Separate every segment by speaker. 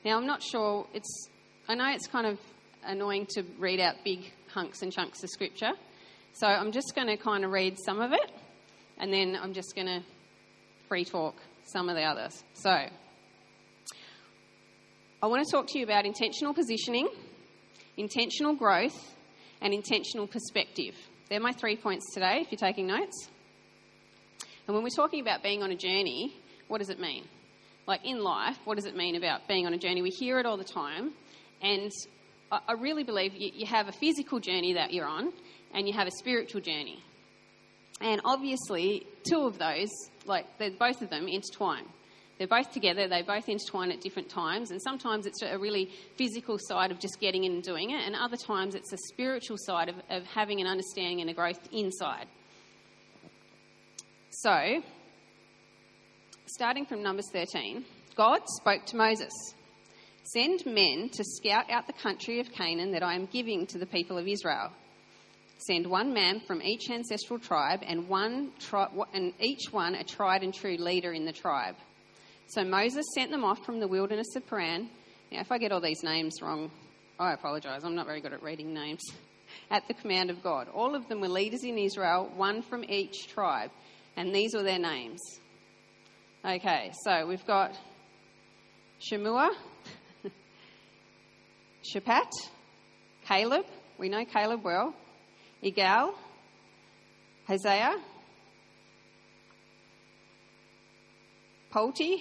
Speaker 1: Now, I'm not sure, I know it's kind of annoying to read out big hunks and chunks of scripture, so I'm just going to kind of read some of it, and then I'm just going to free talk some of the others. So, I want to talk to you about intentional positioning, intentional growth, and intentional perspective. They're my 3 points today, if you're taking notes. And when we're talking about being on a journey, what does it mean? Like in life, what does it mean about being on a journey? We hear it all the time, and I really believe you have a physical journey that you're on, and you have a spiritual journey. And obviously, two of those, both of them intertwine. They're both together, they both intertwine at different times, and sometimes it's a really physical side of just getting in and doing it, and other times it's a spiritual side of having an understanding and a growth inside. So, starting from Numbers 13, God spoke to Moses, "Send men to scout out the country of Canaan that I am giving to the people of Israel. Send one man from each ancestral tribe and each one a tried and true leader in the tribe." So Moses sent them off from the wilderness of Paran. Now, if I get all these names wrong, I apologise. I'm not very good at reading names. At the command of God. All of them were leaders in Israel, one from each tribe. And these were their names. Okay, so we've got Shemua, Shaphat, Caleb. We know Caleb well. Igal, Hosea, Polti,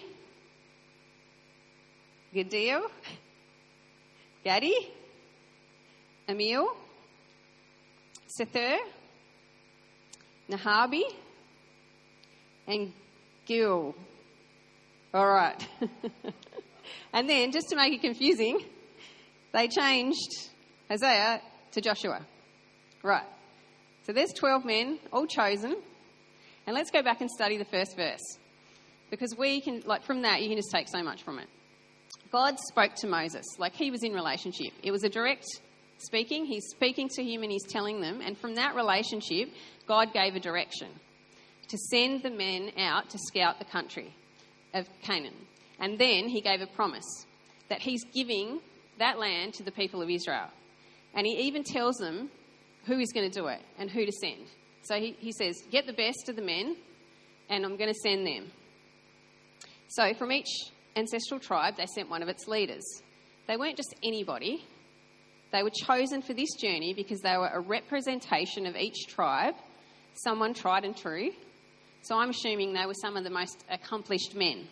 Speaker 1: Gadil, Gadi, Emil, Sethur, Nahabi, and Gil. All right. And then, just to make it confusing, they changed Hosea to Joshua. Right. So there's 12 men, all chosen. And let's go back and study the first verse. Because we can, from that, you can just take so much from it. God spoke to Moses, he was in relationship. It was a direct speaking. He's speaking to him and he's telling them. And from that relationship, God gave a direction to send the men out to scout the country of Canaan. And then he gave a promise that he's giving that land to the people of Israel. And he even tells them who is going to do it and who to send. So he says, get the best of the men and I'm going to send them. So from each ancestral tribe, they sent one of its leaders. They weren't just anybody. They were chosen for this journey because they were a representation of each tribe, someone tried and true. So I'm assuming they were some of the most accomplished men.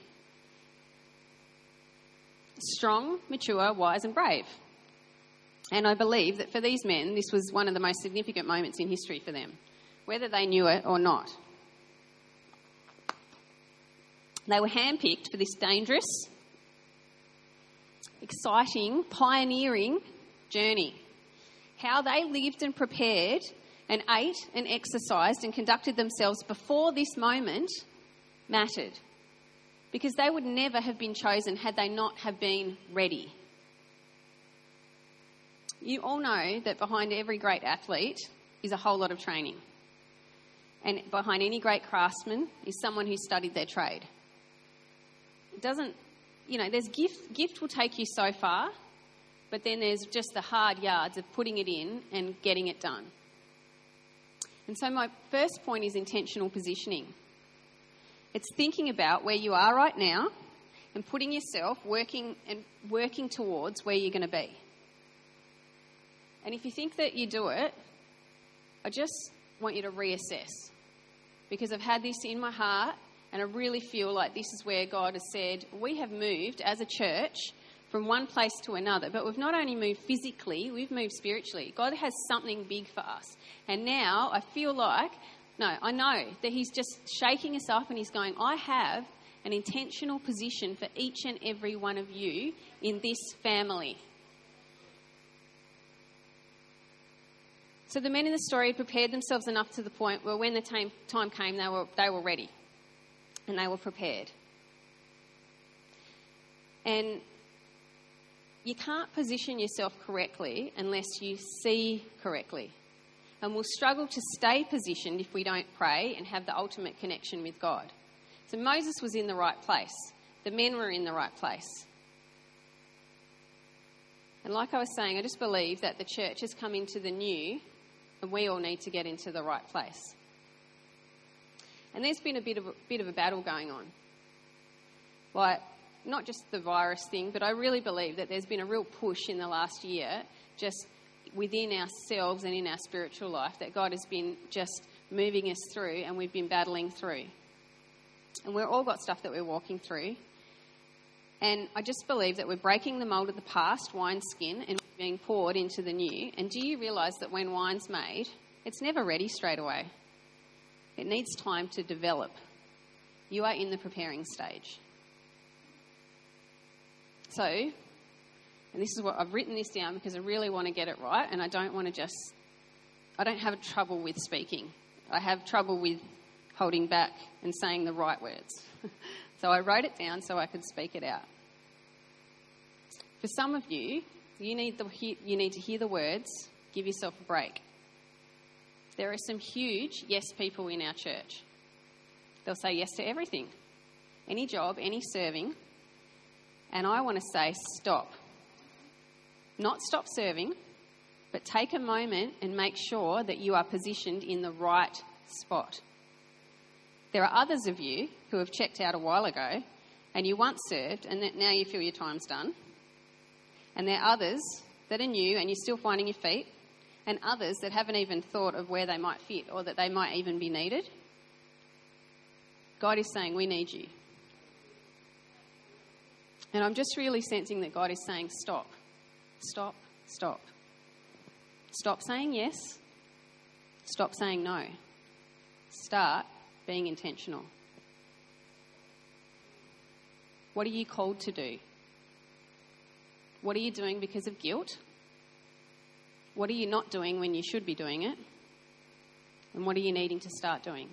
Speaker 1: Strong, mature, wise and brave. And I believe that for these men, this was one of the most significant moments in history for them, whether they knew it or not. They were handpicked for this dangerous, exciting, pioneering journey. How they lived and prepared and ate and exercised and conducted themselves before this moment mattered. Because they would never have been chosen had they not have been ready. You all know that behind every great athlete is a whole lot of training. And behind any great craftsman is someone who studied their trade. It doesn't, there's gift will take you so far, but then there's just the hard yards of putting it in and getting it done. And so my first point is intentional positioning. It's thinking about where you are right now and putting yourself working towards where you're going to be. And if you think that you do it, I just want you to reassess. Because I've had this in my heart and I really feel like this is where God has said, we have moved as a church from one place to another, but we've not only moved physically, we've moved spiritually. God has something big for us. And now I know that he's just shaking us up and he's going, I have an intentional position for each and every one of you in this family. So the men in the story had prepared themselves enough to the point where when the time came, they were ready and they were prepared. And you can't position yourself correctly unless you see correctly. And we'll struggle to stay positioned if we don't pray and have the ultimate connection with God. So Moses was in the right place. The men were in the right place. And like I was saying, I just believe that the church has come into the new and we all need to get into the right place. And there's been a bit of a battle going on. Like, not just the virus thing, but I really believe that there's been a real push in the last year just within ourselves and in our spiritual life that God has been just moving us through and we've been battling through. And we've all got stuff that we're walking through. And I just believe that we're breaking the mould of the past, wineskin, and being poured into the new. And do you realise that when wine's made, it's never ready straight away? It needs time to develop. You are in the preparing stage. So, and this is what I've written this down because I really want to get it right, and I don't have trouble with speaking. I have trouble with holding back and saying the right words. So I wrote it down so I could speak it out. For some of you, you need to hear the words, give yourself a break. There are some huge yes people in our church. They'll say yes to everything, any job, any serving. And I want to say stop. Not stop serving, but take a moment and make sure that you are positioned in the right spot. There are others of you who have checked out a while ago and you once served and that now you feel your time's done. And there are others that are new and you're still finding your feet, and others that haven't even thought of where they might fit or that they might even be needed. God is saying, we need you. And I'm just really sensing that God is saying, stop, stop, stop. Stop saying yes. Stop saying no. Start being intentional. What are you called to do? What are you doing because of guilt? What are you not doing when you should be doing it? And what are you needing to start doing?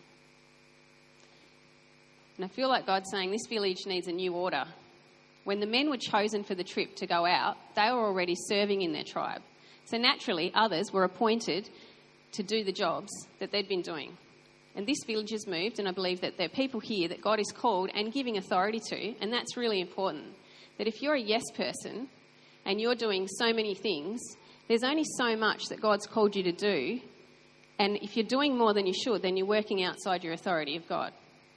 Speaker 1: And I feel like God's saying this village needs a new order. When the men were chosen for the trip to go out, they were already serving in their tribe. So naturally, others were appointed to do the jobs that they'd been doing. And this village has moved, and I believe that there are people here that God is called and giving authority to, and that's really important. That if you're a yes person and you're doing so many things, there's only so much that God's called you to do, and if you're doing more than you should, then you're working outside your authority of God.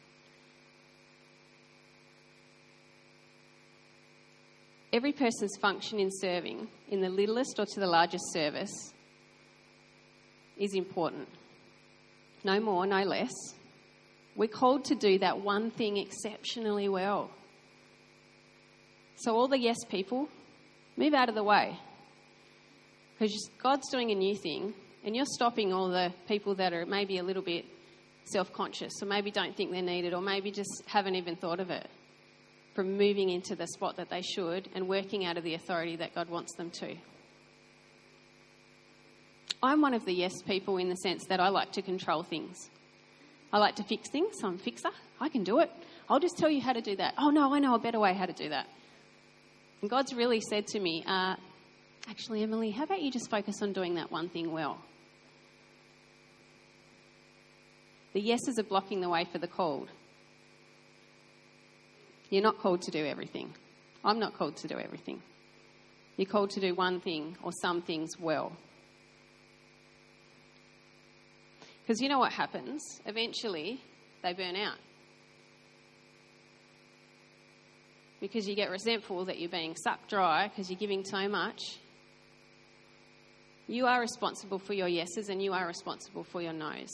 Speaker 1: Every person's function in serving, in the littlest or to the largest service, is important. No more, no less. We're called to do that one thing exceptionally well. So all the yes people, move out of the way. Because God's doing a new thing, and you're stopping all the people that are maybe a little bit self-conscious, or maybe don't think they're needed, or maybe just haven't even thought of it, from moving into the spot that they should and working out of the authority that God wants them to. I'm one of the yes people in the sense that I like to control things. I like to fix things. I'm a fixer. I can do it. I'll just tell you how to do that. Oh, no, I know a better way how to do that. And God's really said to me, actually, Emily, how about you just focus on doing that one thing well? The yeses are blocking the way for the called. You're not called to do everything. I'm not called to do everything. You're called to do one thing or some things well. Because you know what happens? Eventually, they burn out. Because you get resentful that you're being sucked dry because you're giving so much. You are responsible for your yeses and you are responsible for your nos.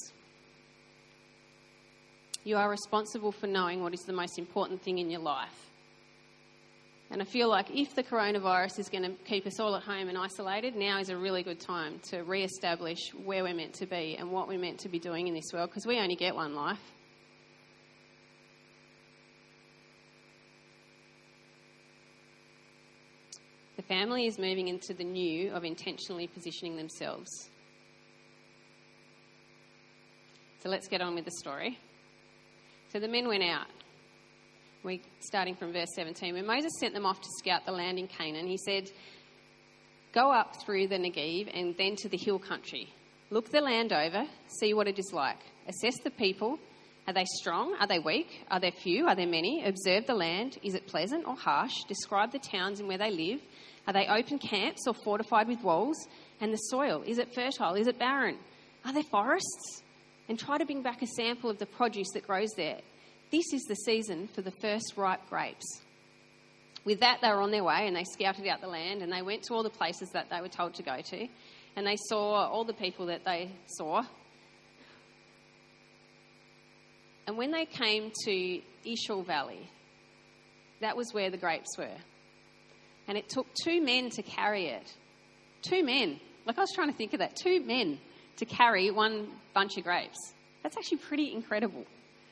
Speaker 1: You are responsible for knowing what is the most important thing in your life. And I feel like if the coronavirus is going to keep us all at home and isolated, now is a really good time to re-establish where we're meant to be and what we're meant to be doing in this world, because we only get one life. The family is moving into the new of intentionally positioning themselves. So let's get on with the story. So the men went out. We're starting from verse 17. When Moses sent them off to scout the land in Canaan, he said, "Go up through the Negev and then to the hill country. Look the land over, see what it is like. Assess the people Are they strong? Are they weak? Are there few? Are there many? Observe the land. Is it pleasant or harsh? Describe the towns and where they live. Are they open camps or fortified with walls? And the soil, is it fertile? Is it barren? Are there forests? And try to bring back a sample of the produce that grows there. This is the season for the first ripe grapes. With that, they were on their way and they scouted out the land and they went to all the places that they were told to go to. And they saw all the people that they saw. And when they came to Eshcol Valley, that was where the grapes were. And it took 2 men to carry it. 2 men. Like, I was trying to think of that. 2 men to carry one bunch of grapes. That's actually pretty incredible.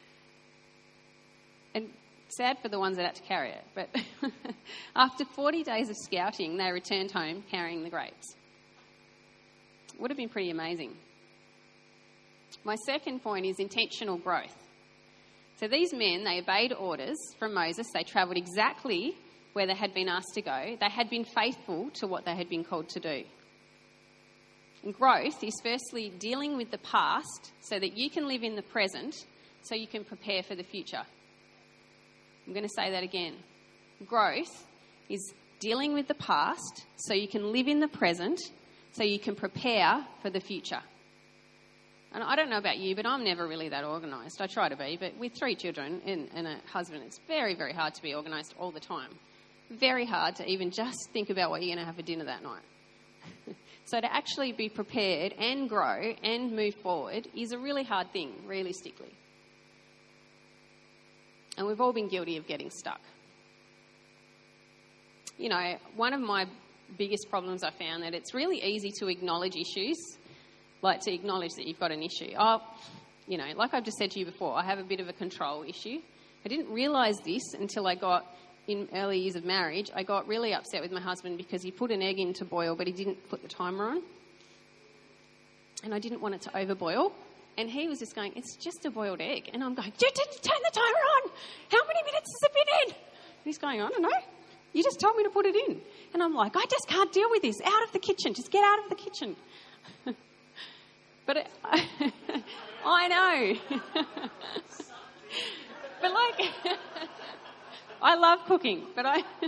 Speaker 1: And sad for the ones that had to carry it. But after 40 days of scouting, they returned home carrying the grapes. It would have been pretty amazing. My second point is intentional growth. So these men, they obeyed orders from Moses. They travelled exactly where they had been asked to go. They had been faithful to what they had been called to do. And growth is firstly dealing with the past so that you can live in the present so you can prepare for the future. I'm going to say that again. Growth is dealing with the past so you can live in the present so you can prepare for the future. And I don't know about you, but I'm never really that organised. I try to be, but with 3 children and a husband, it's very, very hard to be organised all the time. Very hard to even just think about what you're going to have for dinner that night. So to actually be prepared and grow and move forward is a really hard thing, realistically. And we've all been guilty of getting stuck. You know, one of my biggest problems I found that it's really easy to acknowledge issues, like to acknowledge that you've got an issue. Like I've just said to you before, I have a bit of a control issue. I didn't realise this until I got, in early years of marriage, I got really upset with my husband because he put an egg in to boil, but he didn't put the timer on. And I didn't want it to overboil. And he was just going, it's just a boiled egg. And I'm going, you didn't turn the timer on. How many minutes has it been in? And he's going, I don't know. You just told me to put it in. And I'm like, I just can't deal with this. Out of the kitchen. Just get out of the kitchen. But I know. But I love cooking. But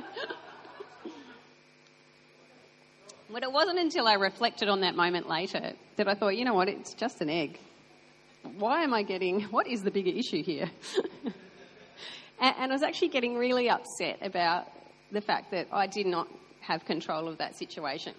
Speaker 1: it wasn't until I reflected on that moment later that I thought, you know what, it's just an egg. What is the bigger issue here? And I was actually getting really upset about the fact that I did not have control of that situation.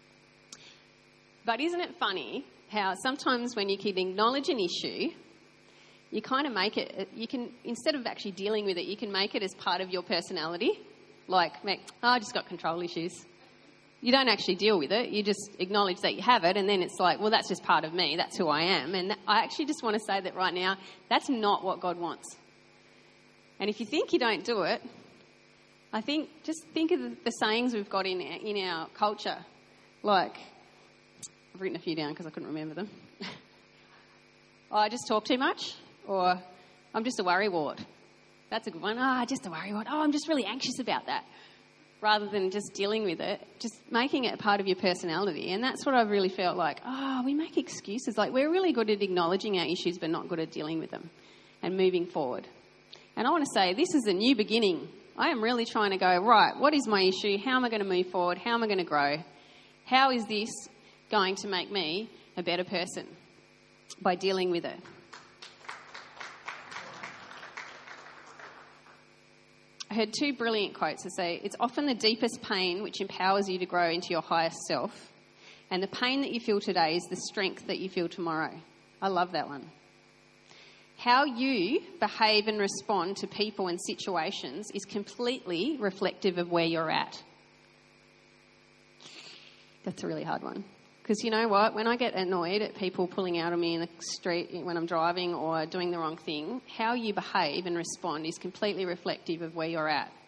Speaker 1: But isn't it funny how sometimes when you can acknowledge an issue, you kind of make it, instead of actually dealing with it, you can make it as part of your personality. Like, I just got control issues. You don't actually deal with it. You just acknowledge that you have it, and then it's like, well, that's just part of me. That's who I am. And I actually just want to say that right now, that's not what God wants. And if you think you don't do it, just think of the sayings we've got in our culture. Like, I've written a few down because I couldn't remember them. I just talk too much, or I'm just a worrywart. That's a good one. Just a worrywart. I'm just really anxious about that. Rather than just dealing with it, just making it a part of your personality. And that's what I've really felt like, we make excuses. Like, we're really good at acknowledging our issues, but not good at dealing with them and moving forward. And I want to say, this is a new beginning. I am really trying to go, right, what is my issue? How am I going to move forward? How am I going to grow? How is this going to make me a better person? By dealing with it. I heard 2 brilliant quotes that say, it's often the deepest pain which empowers you to grow into your highest self, and the pain that you feel today is the strength that you feel tomorrow. I love that one. How you behave and respond to people and situations is completely reflective of where you're at. That's a really hard one. Because you know what? When I get annoyed at people pulling out on me in the street when I'm driving or doing the wrong thing, how you behave and respond is completely reflective of where you're at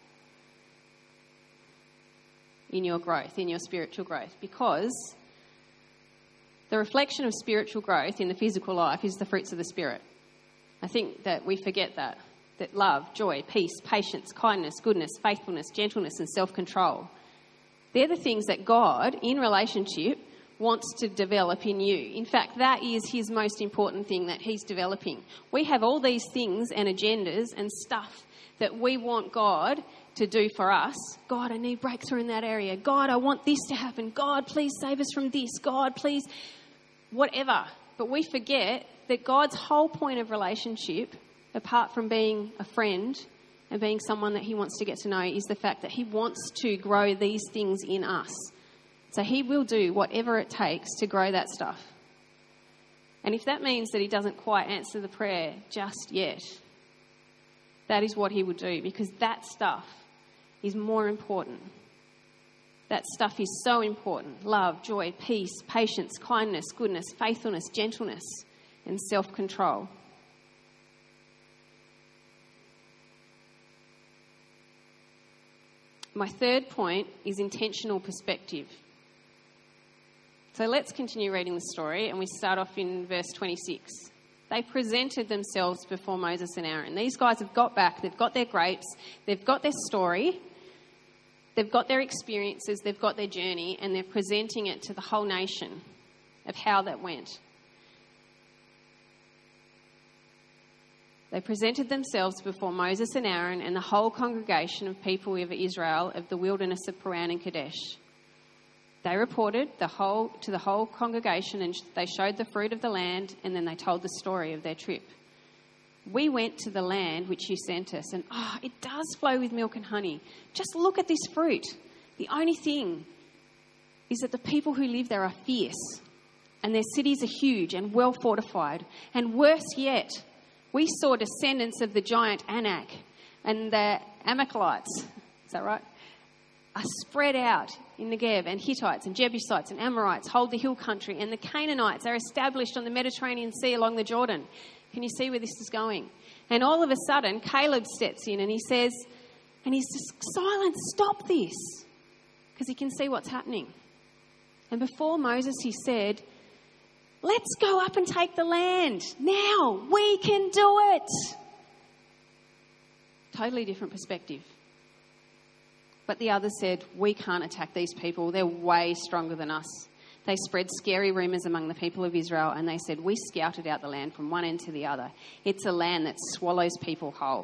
Speaker 1: in your growth, in your spiritual growth. Because the reflection of spiritual growth in the physical life is the fruits of the Spirit. I think that we forget that love, joy, peace, patience, kindness, goodness, faithfulness, gentleness and self-control, they're the things that God, in relationship, wants to develop in you. In fact, that is his most important thing that he's developing. We have all these things and agendas and stuff that we want God to do for us. God, I need breakthrough in that area. God, I want this to happen. God, please save us from this. God, please, whatever. But we forget that God's whole point of relationship, apart from being a friend and being someone that he wants to get to know, is the fact that he wants to grow these things in us. So he will do whatever it takes to grow that stuff. And if that means that he doesn't quite answer the prayer just yet, that is what he will do, because that stuff is more important. That stuff is so important. Love, joy, peace, patience, kindness, goodness, faithfulness, gentleness, and self-control. My third point is intentional perspective. So let's continue reading the story, and we start off in verse 26. They presented themselves before Moses and Aaron. These guys have got back, they've got their grapes, they've got their story, they've got their experiences, they've got their journey, and they're presenting it to the whole nation of how that went. They presented themselves before Moses and Aaron and the whole congregation of people of Israel of the wilderness of Paran and Kadesh. They reported to the whole congregation, and they showed the fruit of the land, and then they told the story of their trip. We went to the land which you sent us, and it does flow with milk and honey. Just look at this fruit. The only thing is that the people who live there are fierce, and their cities are huge and well fortified. And worse yet, we saw descendants of the giant Anak, and the Amalekites, is that right, are spread out in Negev, and Hittites and Jebusites and Amorites hold the hill country, and the Canaanites are established on the Mediterranean Sea along the Jordan. Can you see where this is going? And all of a sudden, Caleb steps in and he says, and he's just silent, stop this, because he can see what's happening. And before Moses, he said, let's go up and take the land. Now, we can do it. Totally different perspective. But the others said, we can't attack these people. They're way stronger than us. They spread scary rumours among the people of Israel, and they said, we scouted out the land from one end to the other. It's a land that swallows people whole.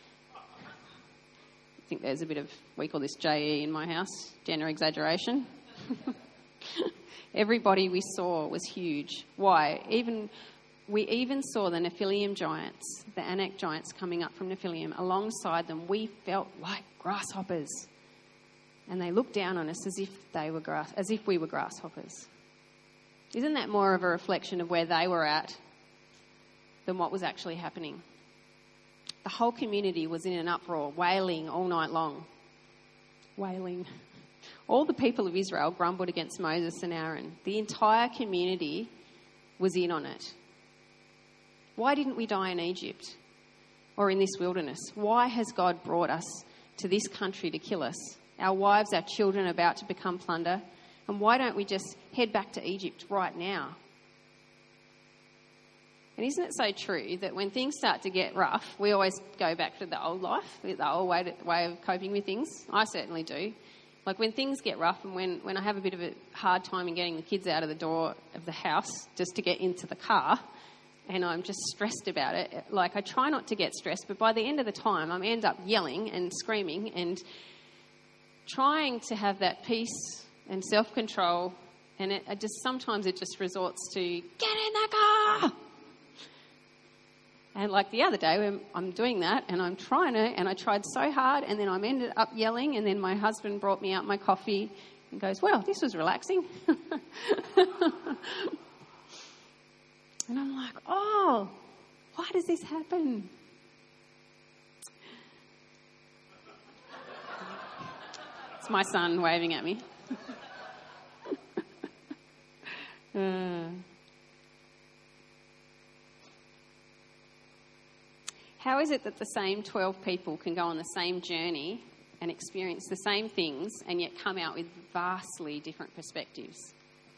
Speaker 1: I think there's a bit of, we call this JE in my house, gender exaggeration. Everybody we saw was huge. Why? We even saw the Nephilim giants, the Anak giants coming up from Nephilim. Alongside them, we felt like grasshoppers. And they looked down on us as if we were grasshoppers. Isn't that more of a reflection of where they were at than what was actually happening? The whole community was in an uproar, wailing all night long. Wailing. All the people of Israel grumbled against Moses and Aaron. The entire community was in on it. Why didn't we die in Egypt or in this wilderness? Why has God brought us to this country to kill us? Our wives, our children are about to become plunder. And why don't we just head back to Egypt right now? And isn't it so true that when things start to get rough, we always go back to the old life, the old way of coping with things? I certainly do. Like when things get rough and when I have a bit of a hard time in getting the kids out of the door of the house just to get into the car, and I'm just stressed about it, like I try not to get stressed, but by the end of the time I end up yelling and screaming and trying to have that peace and self-control, and sometimes it just resorts to, get in the car! And like the other day, when I'm doing that, and I'm trying to, and I tried so hard, and then I ended up yelling, and then my husband brought me out my coffee and goes, well, this was relaxing. And I'm like, oh, why does this happen? It's my son waving at me. How is it that the same 12 people can go on the same journey and experience the same things and yet come out with vastly different perspectives?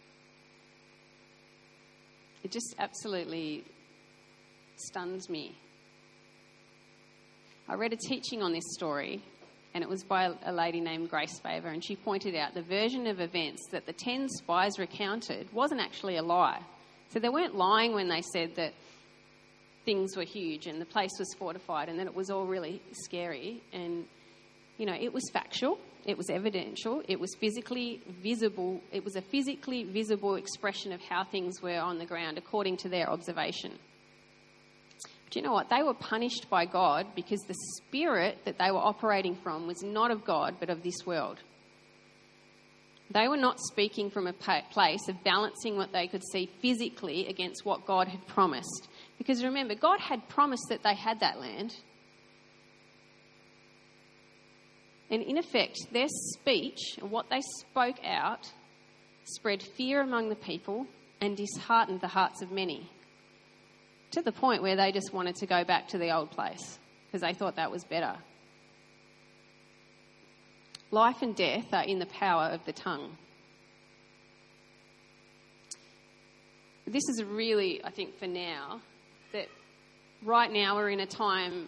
Speaker 1: It just absolutely stuns me. I read a teaching on this story and it was by a lady named Grace Favor, and she pointed out the version of events that the 10 spies recounted wasn't actually a lie. So they weren't lying when they said that things were huge and the place was fortified and that it was all really scary. And, you know, it was factual, it was evidential, it was physically visible. It was a physically visible expression of how things were on the ground according to their observation. But you know what? They were punished by God because the spirit that they were operating from was not of God but of this world. They were not speaking from a place of balancing what they could see physically against what God had promised. Because remember, God had promised that they had that land. And in effect, their speech and what they spoke out spread fear among the people and disheartened the hearts of many, to the point where they just wanted to go back to the old place because they thought that was better. Life and death are in the power of the tongue. This is really, I think, for now, that right now we're in a time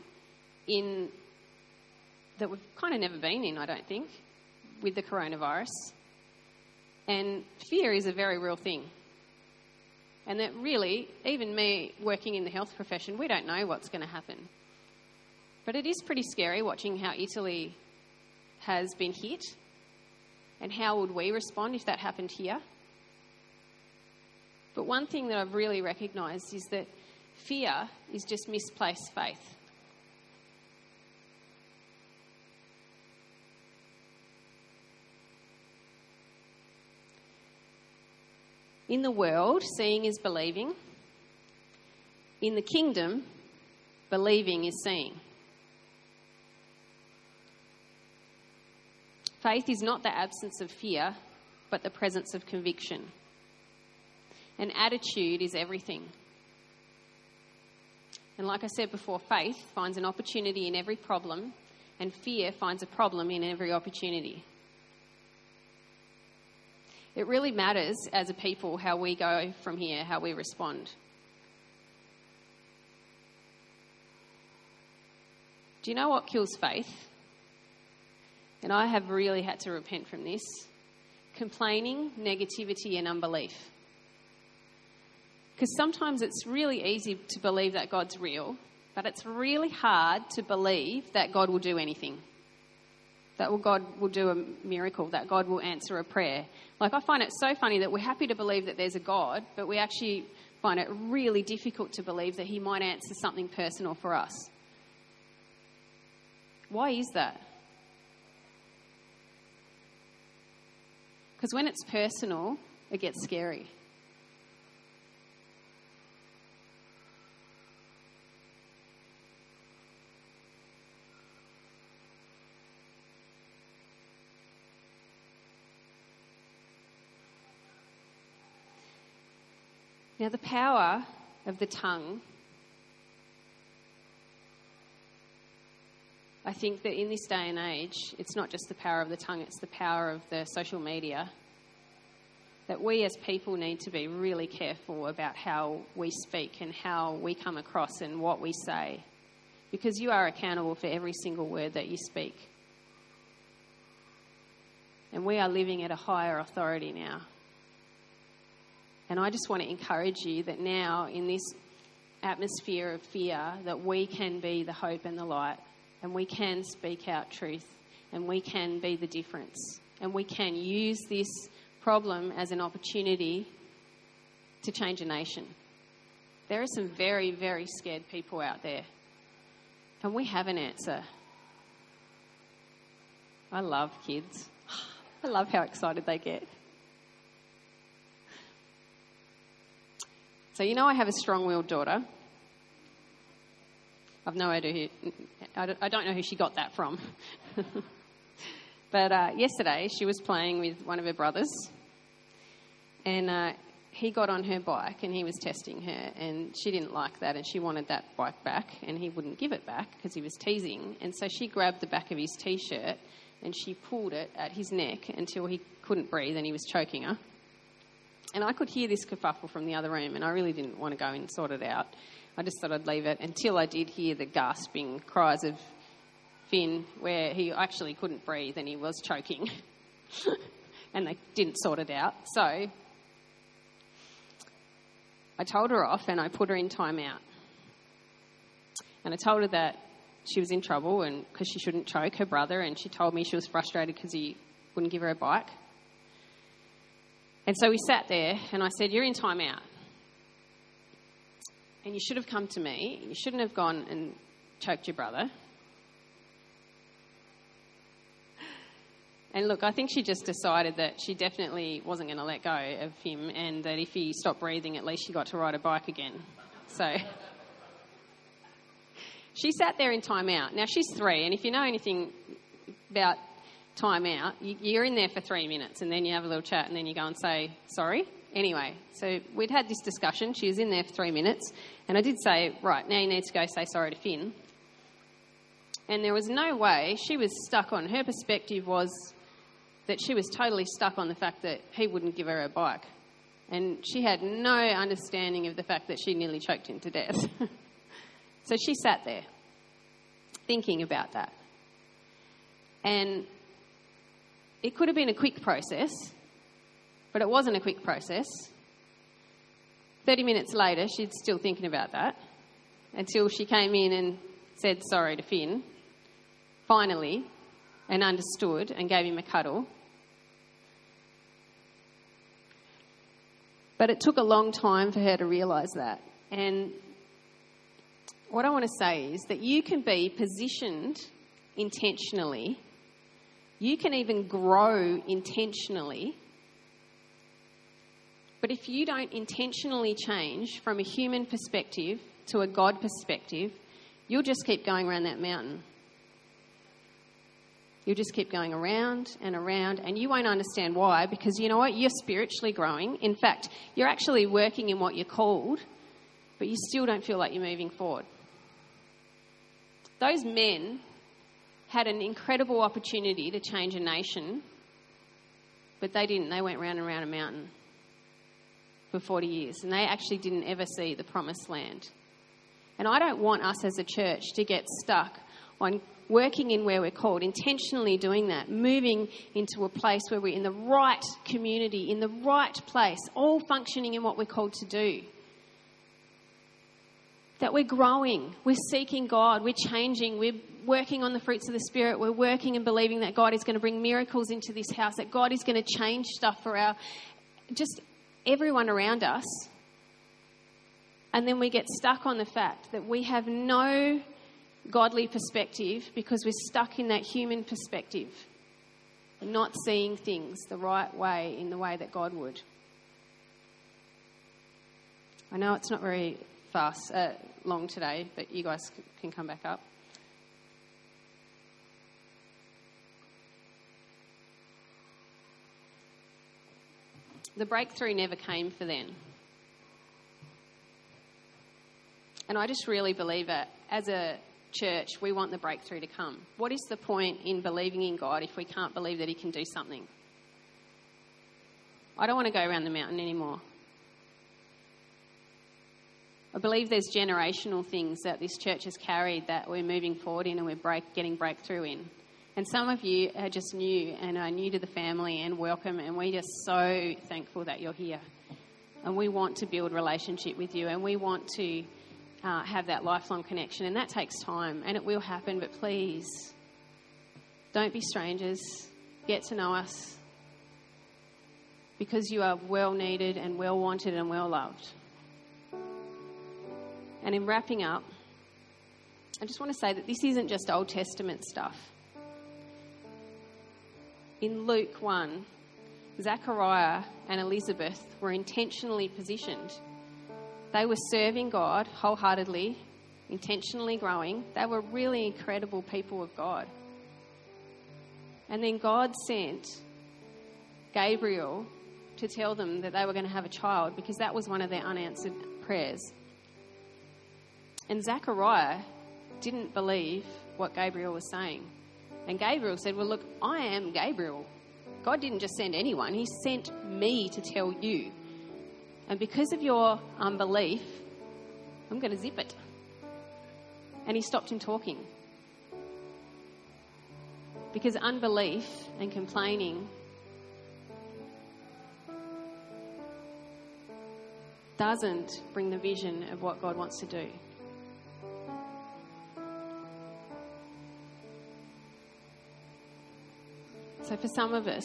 Speaker 1: that we've kind of never been in, I don't think, with the coronavirus. And fear is a very real thing. And that really, even me working in the health profession, we don't know what's going to happen. But it is pretty scary watching how Italy has been hit, and how would we respond if that happened here? But one thing that I've really recognised is that fear is just misplaced faith. In the world, seeing is believing. In the kingdom, believing is seeing. Faith is not the absence of fear, but the presence of conviction. And attitude is everything. And like I said before, faith finds an opportunity in every problem, and fear finds a problem in every opportunity. It really matters as a people how we go from here, how we respond. Do you know what kills faith? And I have really had to repent from this. Complaining, negativity and unbelief. Because sometimes it's really easy to believe that God's real, but it's really hard to believe that God will do anything. That God will do a miracle, that God will answer a prayer. Like, I find it so funny that we're happy to believe that there's a God, but we actually find it really difficult to believe that he might answer something personal for us. Why is that? Because when it's personal, it gets scary. Now, the power of the tongue, I think that in this day and age, it's not just the power of the tongue, it's the power of the social media. That we as people need to be really careful about how we speak and how we come across and what we say. Because you are accountable for every single word that you speak. And we are living at a higher authority now. And I just want to encourage you that now, in this atmosphere of fear, that we can be the hope and the light, and we can speak out truth, and we can be the difference, and we can use this problem as an opportunity to change a nation. There are some very, very scared people out there, and we have an answer. I love kids. I love how excited they get. So, you know, I have a strong-willed daughter. I've no idea I don't know who she got that from. But yesterday she was playing with one of her brothers, and he got on her bike and he was testing her, and she didn't like that and she wanted that bike back, and he wouldn't give it back because he was teasing. And so she grabbed the back of his T-shirt and she pulled it at his neck until he couldn't breathe and he was choking her. And I could hear this kerfuffle from the other room, and I really didn't want to go and sort it out. I just thought I'd leave it until I did hear the gasping cries of Finn where he actually couldn't breathe and he was choking and they didn't sort it out. So I told her off and I put her in timeout. And I told her that she was in trouble and because she shouldn't choke her brother, and she told me she was frustrated because he wouldn't give her a bike. And so we sat there and I said, "You're in timeout. And you should have come to me. You shouldn't have gone and choked your brother." And look, I think she just decided that she definitely wasn't going to let go of him, and that if he stopped breathing, at least she got to ride a bike again. So she sat there in timeout. Now, she's 3, and if you know anything about timeout, you're in there for 3 minutes, and then you have a little chat, and then you go and say, sorry. Anyway, so we'd had this discussion. She was in there for 3 minutes, and I did say, right, now you need to go say sorry to Finn. And there was no way. She was stuck on, her perspective was that she was totally stuck on the fact that he wouldn't give her a bike. And she had no understanding of the fact that she nearly choked him to death. So she sat there thinking about that. And it could have been a quick process, but it wasn't a quick process. 30 minutes later, she's still thinking about that until she came in and said sorry to Finn, finally, and understood and gave him a cuddle. But it took a long time for her to realise that. And what I want to say is that you can be positioned intentionally. You can even grow intentionally. But if you don't intentionally change from a human perspective to a God perspective, you'll just keep going around that mountain. You'll just keep going around and around, and you won't understand why, because you know what? You're spiritually growing. In fact, you're actually working in what you're called, but you still don't feel like you're moving forward. Those men had an incredible opportunity to change a nation, but they didn't. They went round and round a mountain for 40 years, and they actually didn't ever see the promised land. And I don't want us as a church to get stuck on working in where we're called, intentionally doing that, moving into a place where we're in the right community, in the right place, all functioning in what we're called to do. That we're growing, we're seeking God, we're changing, we're working on the fruits of the Spirit, we're working and believing that God is going to bring miracles into this house, that God is going to change stuff for just everyone around us. And then we get stuck on the fact that we have no godly perspective because we're stuck in that human perspective and not seeing things the right way, in the way that God would. I know it's not very long today, but you guys can come back up. The breakthrough never came for them. And I just really believe that as a church, we want the breakthrough to come. What is the point in believing in God if we can't believe that He can do something? I don't want to go around the mountain anymore. I believe there's generational things that this church has carried that we're moving forward in and we're getting breakthrough in. And some of you are just new and are new to the family, and welcome, and we're just so thankful that you're here. And we want to build relationship with you, and we want to have that lifelong connection, and that takes time, and it will happen, but please, don't be strangers. Get to know us, because you are well needed and well wanted and well loved. And in wrapping up, I just want to say that this isn't just Old Testament stuff. In Luke 1, Zachariah and Elizabeth were intentionally positioned. They were serving God wholeheartedly, intentionally growing. They were really incredible people of God. And then God sent Gabriel to tell them that they were going to have a child, because that was one of their unanswered prayers. And Zachariah didn't believe what Gabriel was saying. And Gabriel said, well, look, I am Gabriel. God didn't just send anyone. He sent me to tell you. And because of your unbelief, I'm going to zip it. And he stopped him talking. Because unbelief and complaining doesn't bring the vision of what God wants to do. So for some of us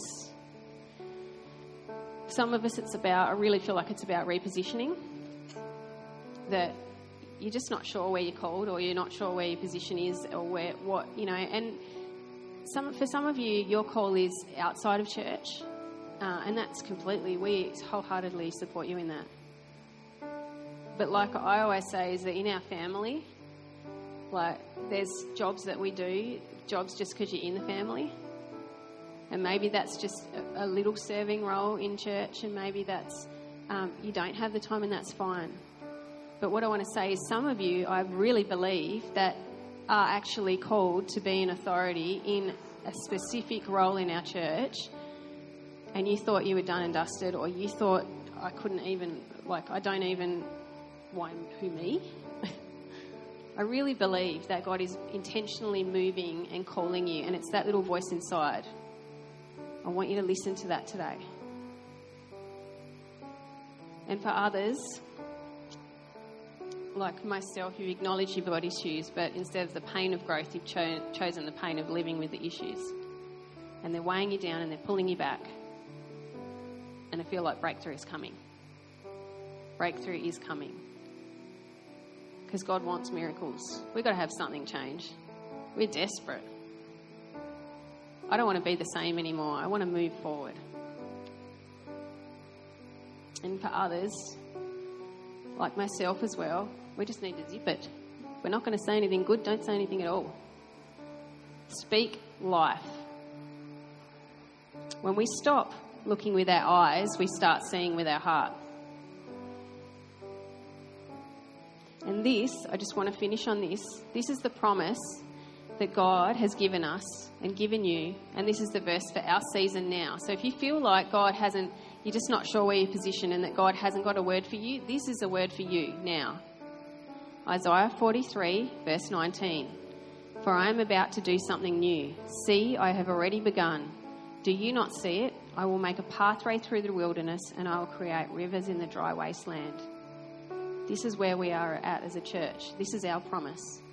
Speaker 1: it's about, I really feel like it's about repositioning. That you're just not sure where you're called, or you're not sure where your position is, or and for some of you, your call is outside of church, and that's completely, we wholeheartedly support you in that. But like I always say, is that in our family, like there's jobs that we do, jobs just because you're in the family. And maybe that's just a little serving role in church, and maybe that's, you don't have the time, and that's fine. But what I want to say is some of you, I really believe, that are actually called to be an authority in a specific role in our church, and you thought you were done and dusted, or you thought, I couldn't even, why, who, me? I really believe that God is intentionally moving and calling you, and it's that little voice inside. I want you to listen to that today. And for others, like myself, you've acknowledged you've got issues, but instead of the pain of growth, you've chosen the pain of living with the issues. And they're weighing you down and they're pulling you back. And I feel like breakthrough is coming. Breakthrough is coming. Because God wants miracles. We've got to have something change. We're desperate. I don't want to be the same anymore. I want to move forward. And for others, like myself as well, we just need to zip it. We're not going to say anything good, don't say anything at all. Speak life. When we stop looking with our eyes, we start seeing with our heart. And this, I just want to finish on this. This is the promise that God has given us and given you. And this is the verse for our season now. So if you feel like God hasn't, you're just not sure where you're positioned and that God hasn't got a word for you, this is a word for you now. Isaiah 43, verse 19. For I am about to do something new. See, I have already begun. Do you not see it? I will make a pathway through the wilderness, and I will create rivers in the dry wasteland. This is where we are at as a church. This is our promise.